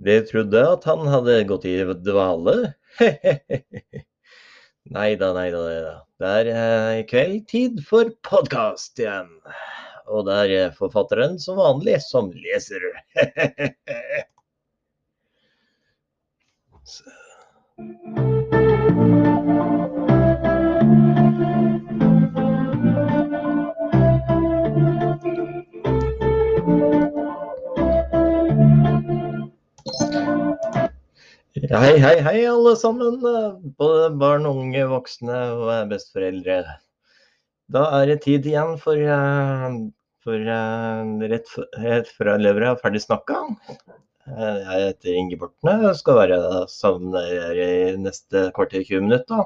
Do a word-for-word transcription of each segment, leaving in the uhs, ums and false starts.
De trodde at han hadde gått i dvale. Neida, neida, neida. Det er eh, i kveld tid for podcast igjen. Og det er eh, forfatteren som vanlig som leser. Så. Hei, hei, hei alle sammen, både barn, unge, voksne og besteforeldre. Da er det tid igjen for, uh, for uh, rett, rett fra levra ferdig snakket. Uh, jeg heter Inge Bortne, og skal være sammen med dere i neste kvarter tjue minutter.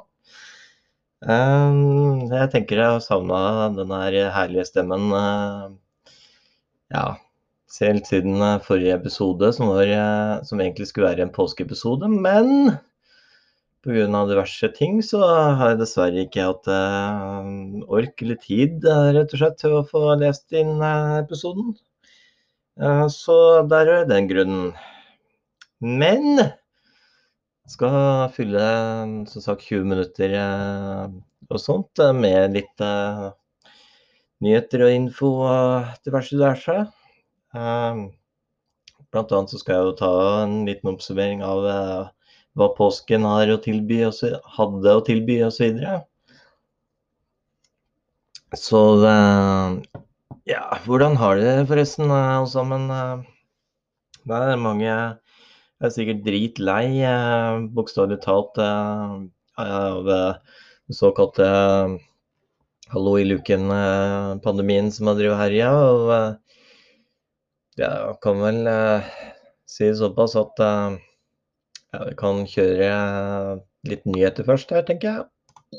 Uh, jeg tenker jeg har savnet denne herlige stemmen, uh, ja, selv siden forrige episode, som, var, som egentlig skulle være en påskeepisode, men på grunn av diverse ting så har jeg dessverre ikke hatt uh, ork eller tid, uh, rett og slett, til å få lest inn uh, episoden. Uh, så der er den grunnen. Men skal fylle, som sagt, tjue minutter uh, og sånt, uh, med litt uh, nyheter og info og diverse diverse. Uh, blant annet så skal jeg jo ta en liten oppsummering av uh, hva påsken har å tilby, og så, hadde å tilby og så videre. Så uh, ja, hvordan har det forresten uh, alle sammen? Uh, det er mange er sikkert dritlei, uh, bokstavelig talt, uh, av uh, såkalte uh, hallo i luken-pandemien som har drevet herja, og uh, ja, kan vel uh, si såpass at uh, ja, vi kan kjøre uh, litt nyheter først her, tenker jeg.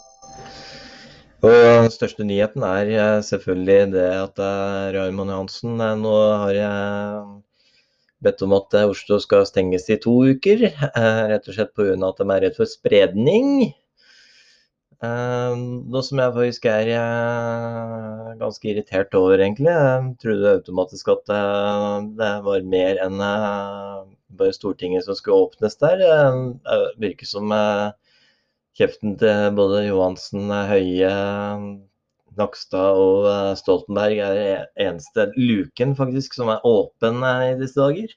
Og den største nyheten er uh, selvfølgelig det at uh, Raymond Johansen uh, nå har uh, bedt om at uh, Oslo skal stenges i to uker, uh, rett og slett på grunn av at de er redd for spredning. Uh, noe som jeg faktisk er uh, ganske irritert over egentlig. Jeg trodde automatisk at uh, det var mer enn uh, bare Stortinget som skulle åpnes der. Uh, det virker som uh, kjeften til både Johansen, Høie, Nakstad og uh, Stoltenberg er eneste luken faktisk som er åpen uh, i disse dager.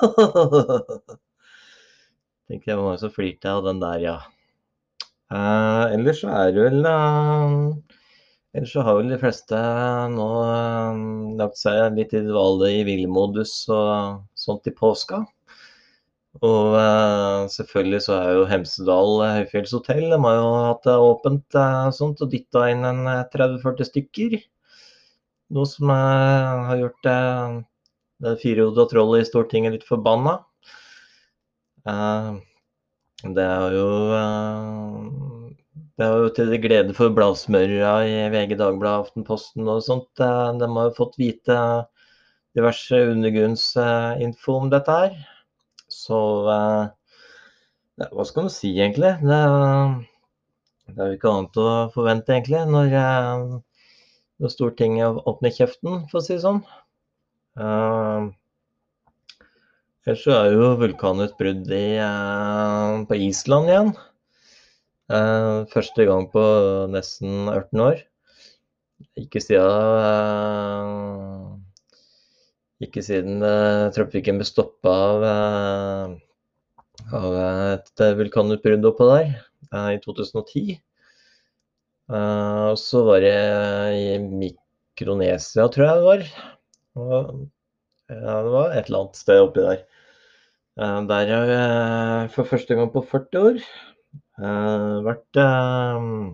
Tenkte jeg var mange som flirte av den der, ja. Uh, ellers så er det vel uh, ellers så har vel de fleste nå uh, lagt seg litt i dvale i hvilemodus og sånt i påska. Og uh, selvfølgelig så er jo Hemsedal Høyfjellshotell, de har jo hatt det åpent uh, sånt, og dyttet inn en tretti førti stykker. Noe som uh, har gjort uh, det firehodet trollet i Stortinget litt forbanna. Uh, Det er jo uh, det er jo til det glede for bladsmørere i V G, Dagbladet, Aftenposten og sånt. Uh, de har jo fått vite diverse undergrunnsinfo uh, om dette her. Så uh, ja, hva skal man si egentlig? Det, det er jo ikke annet å forvente egentlig når, uh, når Stortinget åpner kjeften, for å si det sånn. Uh, Ellers så er jo vulkanutbrudd i, uh, på Island igjen. Uh, første gang på nesten ørten år. Ikke siden, uh, ikke siden uh, trafikken ble stoppet av, uh, av et vulkanutbrudd oppå der uh, i to tusen og ti. Uh, og så var det i Mikronesia, tror jeg det var. Og, ja, det var et eller annet sted oppi der. Uh, der har jeg for første gang på førti år uh, vært, uh,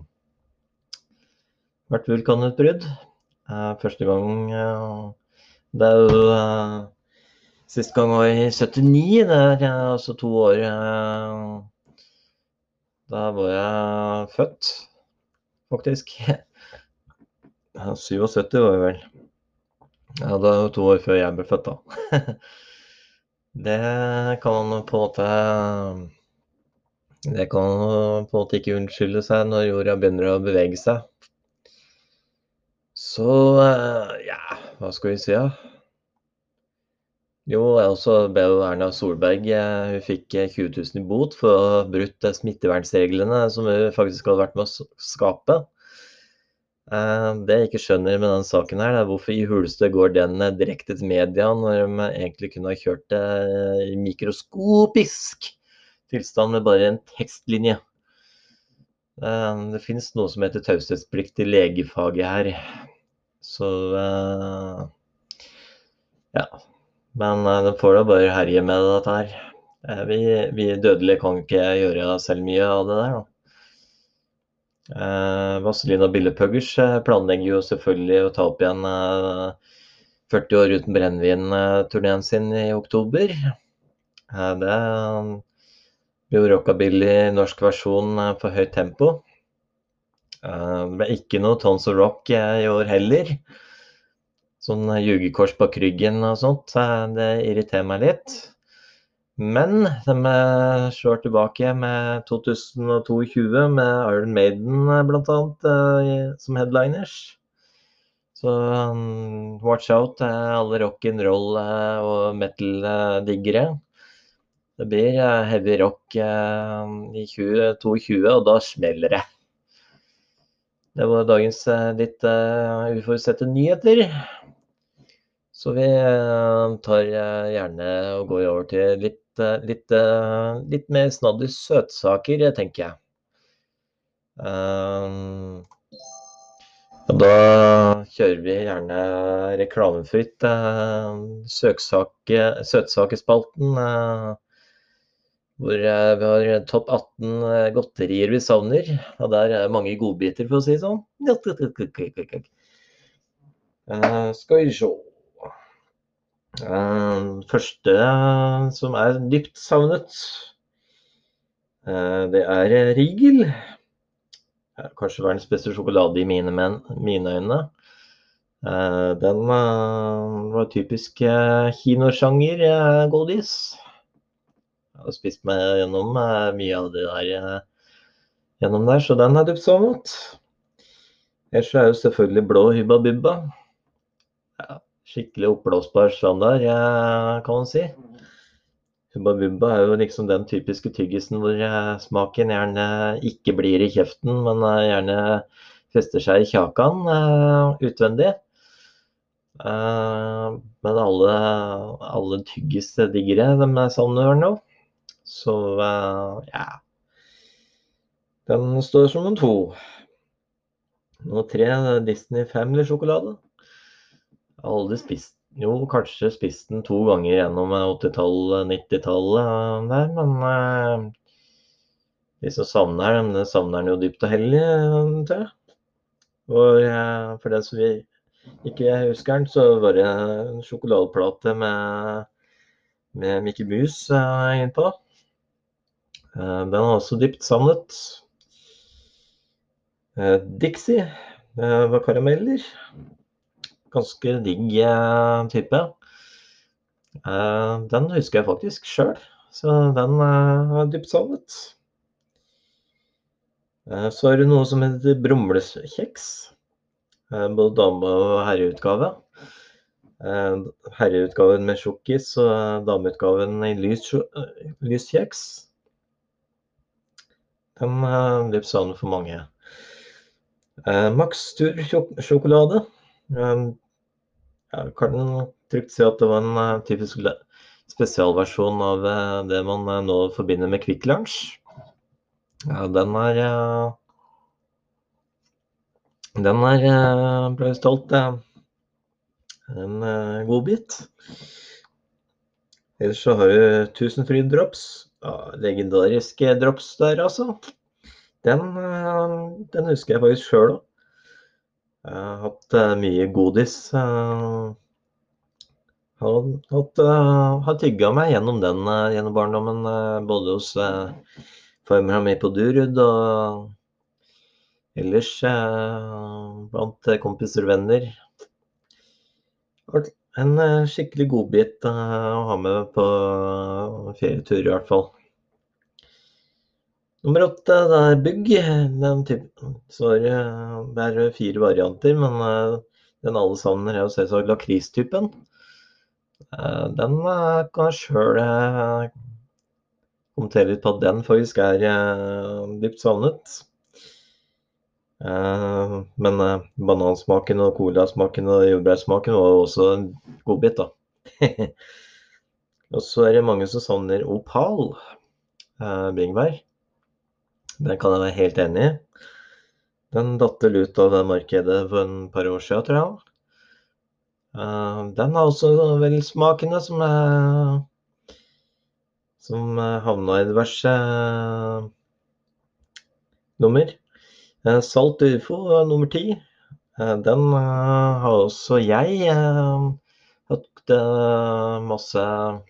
vært vulkanutbrudd. Uh, første gang uh, det er jo uh, siste gang var i syttini, det er uh, altså to år uh, da var jeg født, faktisk. syttisju var jeg vel. Ja, det var to år før jeg ble født da. Det kan man på en måte Det kan man på en måte ikke unnskylde seg når jorda begynner å bevege seg. Så ja, hva skal vi si da? Jo, og så ble jo Erna Solberg, eh, hun fikk eh, tjue tusen i bot for å ha brutt eh, smittevernsreglene som hun faktisk hadde vært med å s- skape. Eh, Det jeg ikke skjønner med den saken her, er hvorfor i huleste går den eh, direkte til media når de egentlig kunne ha kjørt det i mikroskopisk tilstand med bare en tekstlinje. Eh, Det finnes noe som heter taushetsplikt i legefaget her. Så eh, ja. Men eh, den får da bare herje med dette her. Eh, Vi, vi dødelige kan ikke gjøre selv mye av det der, da. Eh, Vazelina Billepuggers eh, planlegger jo selvfølgelig å ta opp igjen eh, førti år uten brennevin-turneen sin i oktober. Eh, det blir jo rockabilly norsk versjon eh, for høyt tempo. Eh, Det ble ikke noe Tons of Rock eh, i år heller. Sånn eh, jugekors bak ryggen og sånt, eh, det irriterer meg litt. Men de eh, slår tilbake med to tusen tjueto med Iron Maiden eh, blant annet eh, i- som headliners. Så um, watch out eh, alle rock'n'roll eh, og metal-diggere. Det blir eh, heavy rock eh, i tjue tjueto, og da smeller det. Det var dagens eh, litt eh, uforutsette nyheter. Så vi eh, tar eh, gjerne og går over til litt, eh, litt, eh, litt mer snadder søtsaker, tenker jeg. Um, og da kjører vi gjerne reklamefritt eh, søksake, søtsakespalten, eh, hvor eh, vi har topp atten eh, godterier vi savner. Og der er mange godbiter, for å si det sånn. Eh, skal vi se. Eh, første eh, som er dypt savnet, eh, det er eh, Rigel. Eh, Kanskje verdens beste sjokolade i mine, men, mine øyne. Eh, Den eh, var typisk eh, kinosjanger eh, godis. Jeg har spist meg gjennom eh, mye av det der eh, gjennom der, så den er dypt savnet. Ellers så er jo selvfølgelig blå Hubba Bubba. Ja, skikkelig oppblåsbar standard, eh, kan man si. Hubba Bubba er jo liksom den typiske tyggisen hvor eh, smaken gjerne ikke blir i kjeften, men eh, gjerne fester seg i kjakan eh, utvendig. Eh, men alle, alle tyggisdiggere, de savner nå. Så eh, ja, den står som nummer to. Nummer tre, Disney Family-sjokolade. Jeg har aldri spist, jo, kanskje spist den to ganger gjennom åttitallet, nittitallet der, men eh, de som savner den, de savner den jo dypt og hellig, eh, tror jeg. Og eh, for den som vi ikke husker den, så var det en sjokoladeplate med, med Mickey Mouse eh, innpå. Eh, den er også dypt savnet. Eh, Dixie, det var karameller. Ganske digg eh, type. Eh, Den husker jeg faktisk sjøl, så den eh, er dypt savnet. Eh, Så er det noe som heter brumlekjeks. Eh, Både dame- og herreutgave. Eh, Herreutgaven med sjokkis og eh, dameutgaven i lys, sjo- eh, lys kjeks. Den er dypt savnet for mange. Eh, Max Tur sjok- sjokolade. Eh, Jeg kan trygt si at det var en eh, typisk le- spesialversjon av eh, det man eh, nå forbinder med Kvikk Lunsj. Ja, den er eh, Den er eh, ble stolt eh, en eh, godbit. Ellers så har du Tusenfryd Drops. Ja, legendariske drops der, altså. Den, eh, den husker jeg faktisk sjøl òg. Jeg har hatt eh, mye godis. eh, Har, hatt, eh, har tygga meg gjennom den eh, gjennom barndommen, eh, både hos uh, farmora mi på Durud og ellers eh, blant eh, kompiser og venner. Vært en eh, skikkelig godbit eh, å ha med på uh, ferietur i hvert fall. Nummer åtte, det er Bugg. Den typen, så er det, det er fire varianter, men eh, den alle savner er jo selvsagt lakristypen. Eh, Den eh, kan jeg selv eh, kommentere litt på at den faktisk er eh, dypt savnet. Eh, Men eh, banansmaken og colasmaken og jordbærsmaken var jo også en godbit da. Og så er det mange som savner opal, eh, bringebær. Den kan jeg være helt enig i. Den datt vel ut av det markedet for en par år siden, tror jeg. Eh, Den har også vel smakene som, eh, som eh, havna i diverse eh, nummer. Eh, Salt ufo eh, nummer ti. Eh, Den eh, har også jeg eh, hatt eh, masse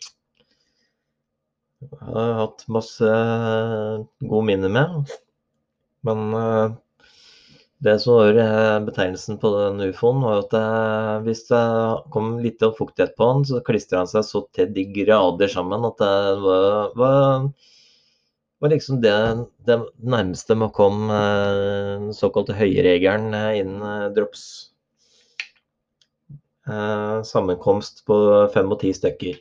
har hatt masse eh, gode minner med. Men eh, det som var eh, betegnelsen på den ufoen, var at eh, hvis det kom litt fuktighet på den, så klistret han seg så til de grader sammen at det var, var, var liksom det, det nærmeste man kom eh, den såkalte høyregelen eh, innen eh, drops. Eh, sammenkomst på fem og ti stykker.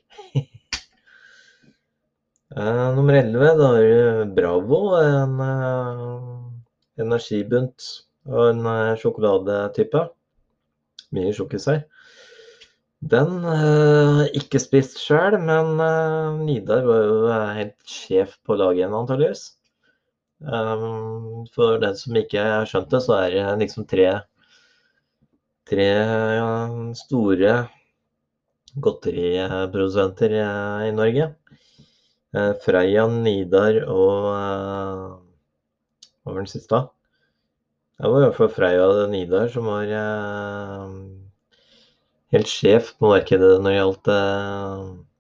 Eh, nummer elleve, da er det Bravo, en eh, energibunt og en eh, sjokoladetype. Mye sjokkis her. Den eh, ikke spist selv, men eh, Nidar var jo eh, helt sjef på laget igjen, antageligvis. Um, for den som ikke har skjønt det, så er det liksom tre, tre ja, store godteriprodusenter eh, i Norge. Eh, Freia, Nidar og eh, hva var den siste da? Det var i hvert fall Freia og Nidar som var eh, helt sjef på markedet når det gjaldt eh,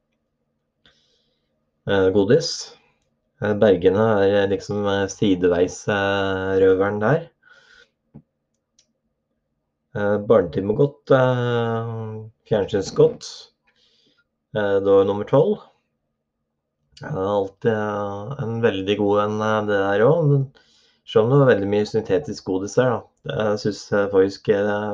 eh, godis. Eh, Bergene er liksom eh, sideveis eh, røveren der. Eh, Barnetimegodt, eh, fjernsynsgodt. Eh, det var nummer tolv. Det er alltid eh, en veldig god en eh, det der også. Men selv om det var veldig mye syntetisk godis der da. Jeg synes eh, faktisk eh,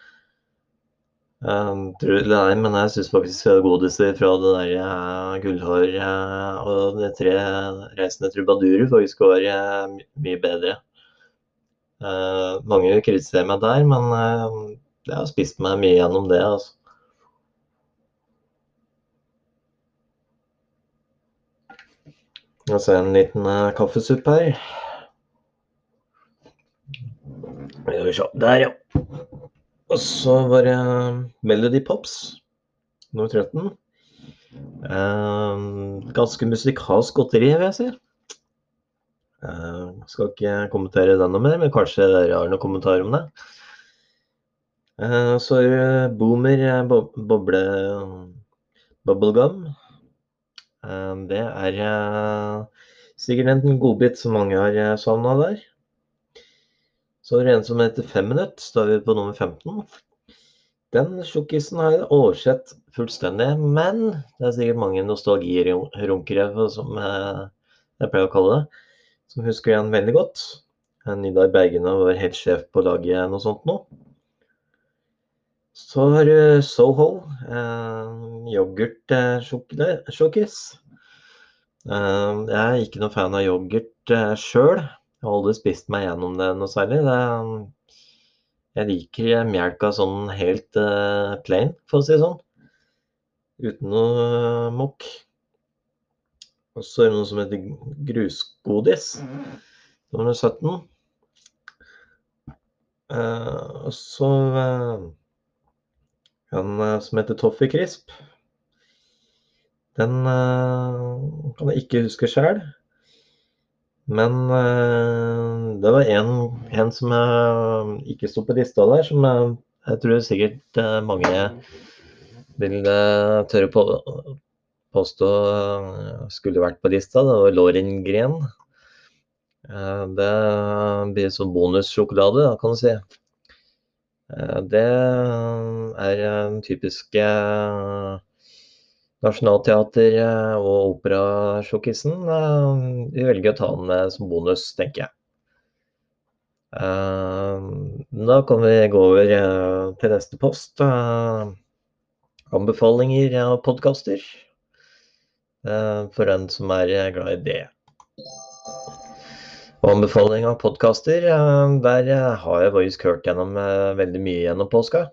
eh, tror det eller ei, men jeg synes faktisk eh, godiset fra det der eh, gullhår eh, og de tre reisende trubadurer faktisk var eh, my- mye bedre. Eh, mange kritiserer meg der, men eh, jeg har spist meg mye gjennom det, altså. Og så en liten eh, kaffesuppe her. Skal vi se, der ja. Og så var det Melody Pops, nummer tretten. Eh, ganske musikalsk godteri, vil jeg si. Eh, skal ikke kommentere den noe mer, men kanskje dere har noen kommentarer om det. Eh, så er det Boomer eh, bo boble bubblegum. Eh, det er eh, sikkert en godbit som mange har eh, savnet der. Så er det en som heter fem minutt, da er vi på nummer femten. Den sjokkisen har jeg oversett fullstendig, men det er sikkert mange nostalgirunkere, som eh, jeg pleier å kalle det, som husker den veldig godt. Nidar Bergene var helt sjef på laget noe sånt nå. Så har du Soho, eh, yoghurt-sjokkis. Eh, jeg er ikke noen fan av yoghurt eh, selv. Jeg har aldri spist meg gjennom det noe særlig. Det, jeg liker melka sånn helt eh, plain, for å si det sånn. Uten noe eh, mokk. Og så er det noe som heter grusgodis. Nummer sytten. Eh, og så eh, en eh, som heter Toffee Crisp. Den eh, kan jeg ikke huske selv. Men eh, det var en, en som eh, ikke stod på lista der, som eh, jeg tror sikkert eh, mange vil eh, tørre på påstå eh, skulle vært på lista. Det var Lorengren. Eh, det blir som bonussjokolade, da, kan du si. Eh, det er en typisk eh, Nationaltheater- eh, og operasjokkisen. Eh, Vi velger å ta den med som bonus, tenker jeg. Eh, Da kan vi gå over eh, til neste post. Eh, anbefalinger av podcaster, eh, for den som er glad i det. Og anbefaling av podcaster, eh, der eh, har jeg faktisk hørt gjennom eh, veldig mye gjennom påska.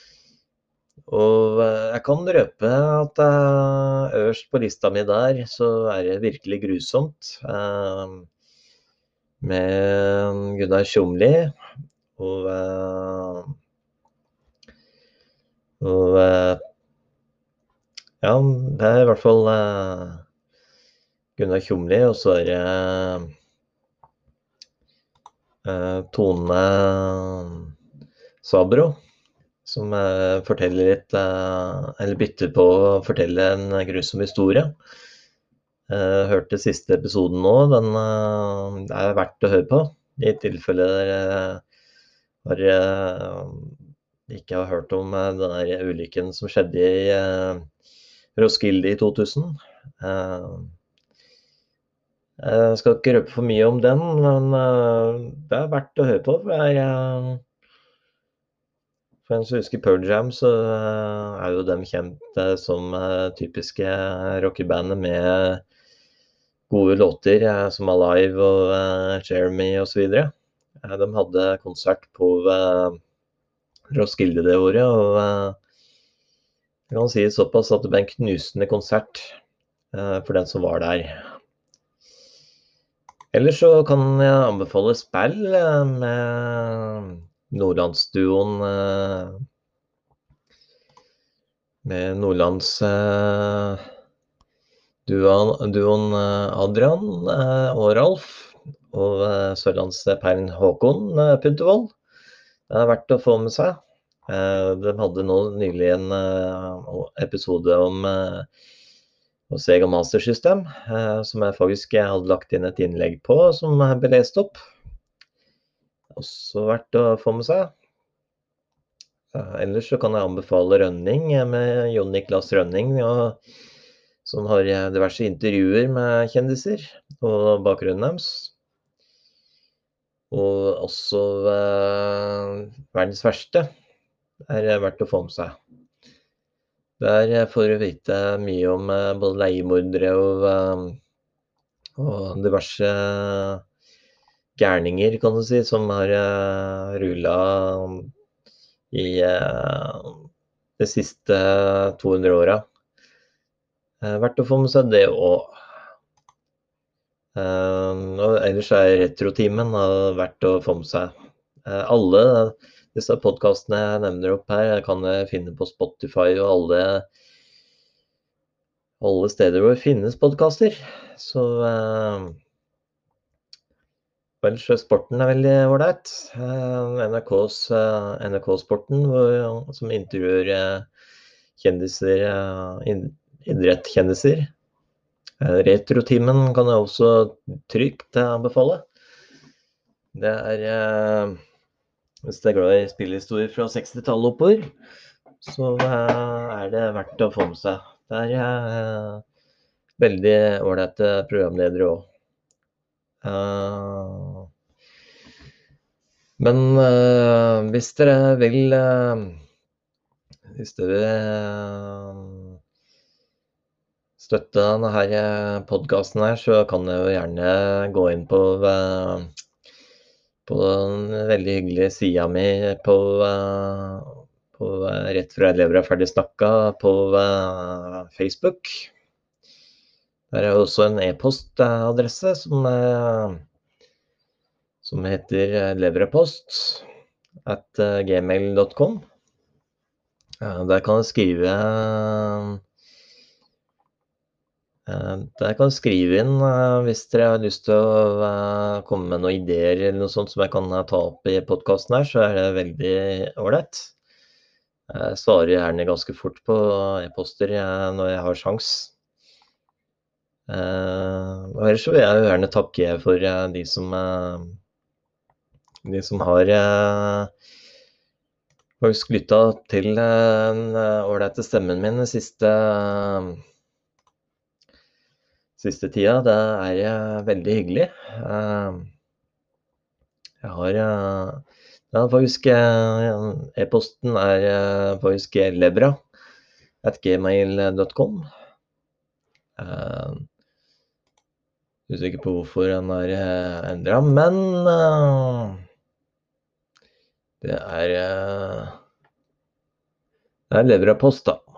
Og eh, jeg kan røpe at eh, øverst på lista mi der, så er det virkelig grusomt. Eh, med Gunnar Tjomli, og, eh, og eh, ja, det er i hvert fall eh, Gunnar Tjomli, og så er det eh, Tone Sabro, som eh, forteller litt, eh, eller bytter på å fortelle en grusom historie. Jeg hørte siste episoden nå, den eh, er verdt å høre på, i tilfelle dere har, eh, ikke har hørt om eh, den der ulykken som skjedde i eh, Roskilde i to tusen. Eh, jeg skal ikke røpe for mye om den, men eh, det er verdt å høre på, for det er... eh, For en som husker Pearl Jam, så eh, er jo dem kjent eh, som eh, typiske rockebandet med gode låter, eh, som Alive og eh, Jeremy og så videre. Eh, de hadde konsert på eh, Roskilde det året, og eh, jeg kan si såpass at det ble en knusende konsert eh, for den som var der. Ellers så kan jeg anbefale spill eh, med Nordlandsduoen eh, med Nordlands eh, duoen, duoen eh, Adrian eh, og Ralf, og eh, Sørlandsperlen Håkon eh, Puntervold. Det er verdt å få med seg. Eh, de hadde nå nylig en eh, episode om eh, Sega Master System, eh, som jeg faktisk hadde lagt inn et innlegg på, som ble lest opp. Også verdt å få med seg. Eh, ellers så kan jeg anbefale Rønning eh, med Jon Niklas Rønning, og, som har eh, diverse intervjuer med kjendiser og bakgrunnen deres. Og også eh, verdens verste er eh, verdt å få med seg. Der eh, får du vite mye om eh, både leiemordere og, eh, og diverse gærninger, kan du si, som har uh, rullet i uh, de siste to hundre åra. Uh, verdt å få med seg det også. Uh, og ellers er retrotimen uh, verdt å få med seg. Uh, alle disse podcastene jeg nevner opp her kan jeg finne på Spotify og alle, alle steder hvor det finnes podcaster. Så uh, ellers sporten er veldig ålreit. N R K's N R K-sporten, som intervjuer kjendiser, idrettkjendiser. Retrotimen kan jeg også trygt anbefale. Det er, hvis det er glad i spillhistorier fra sekstitallet oppover, så er det verdt å få med seg. Det er veldig ålreite programledere også. Uh, men uh, hvis dere vil uh, hvis dere vil uh, støtte denne her podcasten her, så kan jeg jo gjerne gå inn på uh, på den veldig hyggelige sida mi på, uh, på uh, Rett fra elever er ferdig snakka på uh, Facebook. Der er også en e-postadresse som, som heter leverepost at gmail dot com. Der kan du skrive Der kan du skrive inn hvis dere har lyst til å komme med noen ideer eller noe sånt som jeg kan ta opp i podcasten her, så er det veldig ålreit. Jeg svarer gjerne ganske fort på e-poster når jeg har sjans. Uh, og ellers så vil jeg jo gjerne takke for uh, de som uh, de som har uh, faktisk lyttet til den uh, ålreite stemmen min den siste uh, siste tida. Det er uh, veldig hyggelig. Uh, jeg har uh, ja, faktisk uh, e-posten er uh, faktisk lebra at gmail dot com. Uh, usikker på hvorfor den er uh, endret, men uh, det er uh, det er leverpost da,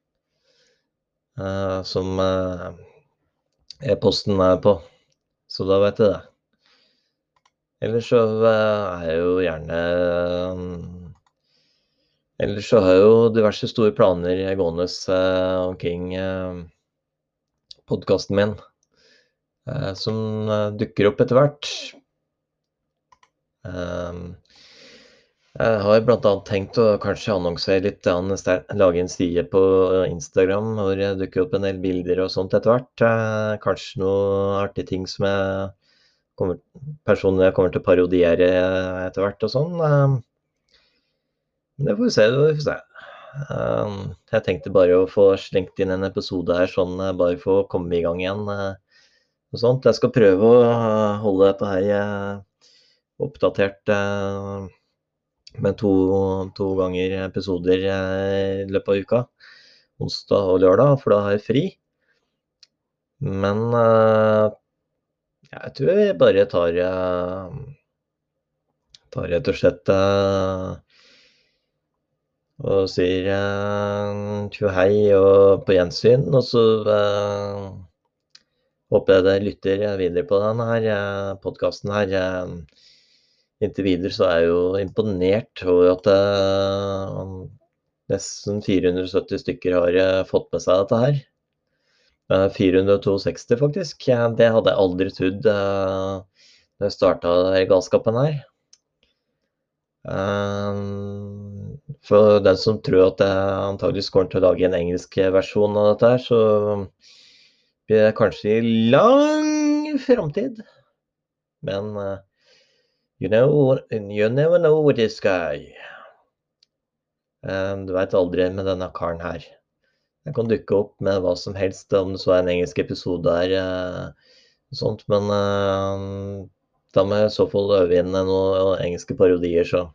uh, som uh, e-posten er på, så da vet jeg det. Ellers så uh, er jeg jo gjerne um, ellers så har jeg jo diverse store planer gående uh, omkring uh, podcasten min, uh, som uh, dukker opp etter hvert. Um, jeg har blant annet tenkt å kanskje annonsere litt, lage en side på Instagram hvor jeg dukker opp en del bilder og sånt etter hvert. Uh, kanskje noen artige ting som jeg kommer, personer jeg kommer til å parodiere etter hvert og sånn. Uh, det får vi se, det får vi se. Uh, jeg tenkte bare å få slengt inn en episode her, sånn uh, bare for å komme i gang igjen. Uh, og sånt. Jeg skal prøve å uh, holde dette her uh, oppdatert uh, med to, to ganger episoder uh, i løpet av uka. Onsdag og lørdag, for da har jeg fri. Men uh, jeg tror jeg bare tar, uh, tar rett og slett uh, og sier uh, tjo hei og på gjensyn, og så uh, håper jeg det lytter videre på denne her uh, podcasten her. Uh, inntil videre så er jeg jo imponert over at uh, nesten fire hundre og sytti stykker har uh, fått med seg dette her. Uh, fire hundre og seksti faktisk. Ja, det hadde jeg aldri trodd uh, da jeg startet galskapen her. Um, for den som tror at jeg antageligvis kommer til å lage en engelsk versjon av dette her, så blir det kanskje i lang fremtid. Men uh, you know, you never know with this guy. Um, du vet aldri med denne karen her. Jeg kan dukke opp med hva som helst, om det så er en engelsk episode her, uh, og sånt, men uh, da må jeg i så fall øve inn noen engelske parodier, så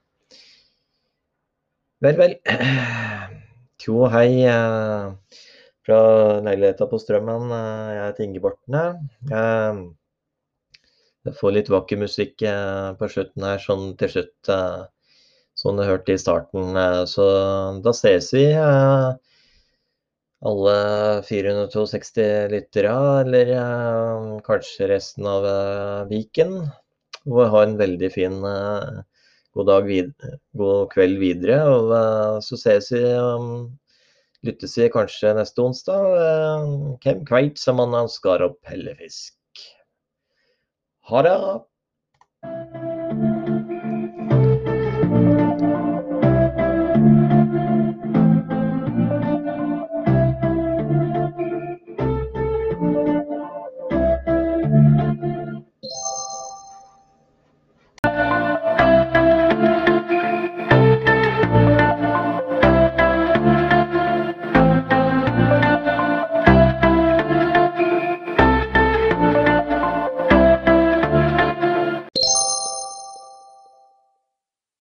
vel, vel. Tjo hei uh, fra leiligheten på Strømmen. Uh, jeg heter Inge Bortne. Uh, jeg får litt vakker musikk uh, på slutten her, sånn til slutt, uh, sånn jeg hørte i starten. Uh, så da ses vi, uh, alle fire hundre og seksti lyttere, eller uh, kanskje resten av uh, Viken. Og ha en veldig fin uh, god dag videre, god kveld videre, og uh, så ses vi, um, lyttes vi kanskje neste onsdag. Uh, hvem kveit som man skar opp hellefisk. Ha det!